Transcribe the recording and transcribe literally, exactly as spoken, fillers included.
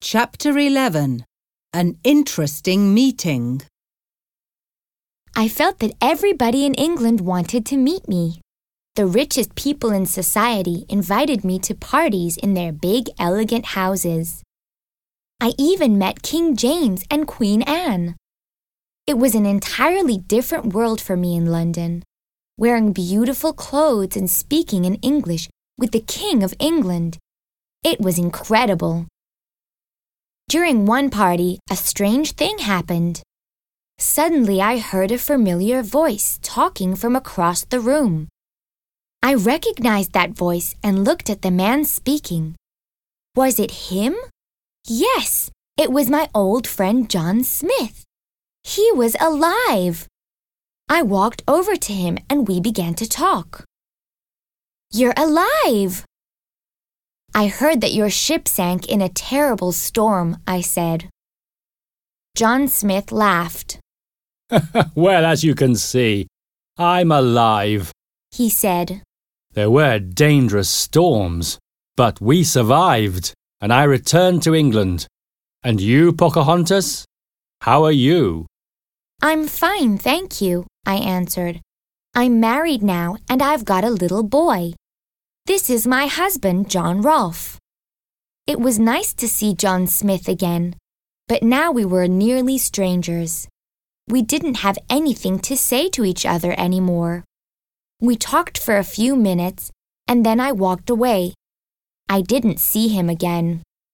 Chapter eleven. An Interesting Meeting. I felt that everybody in England wanted to meet me. The richest people in society invited me to parties in their big, elegant houses. I even met King James and Queen Anne. It was an entirely different world for me in London, wearing beautiful clothes and speaking in English with the King of England. It was incredible. During one party, a strange thing happened. Suddenly, I heard a familiar voice talking from across the room. I recognized that voice and looked at the man speaking. Was it him? Yes, it was my old friend John Smith. He was alive. I walked over to him and we began to talk. "You're alive!" "I heard that your ship sank in a terrible storm," I said. John Smith laughed. "Well, as you can see, I'm alive," he said. "There were dangerous storms, but we survived, and I returned to England. And you, Pocahontas? How are you?" "I'm fine, thank you," I answered. "I'm married now, and I've got a little boy. This is my husband, John Rolfe." It was nice to see John Smith again, but now we were nearly strangers. We didn't have anything to say to each other anymore. We talked for a few minutes, and then I walked away. I didn't see him again.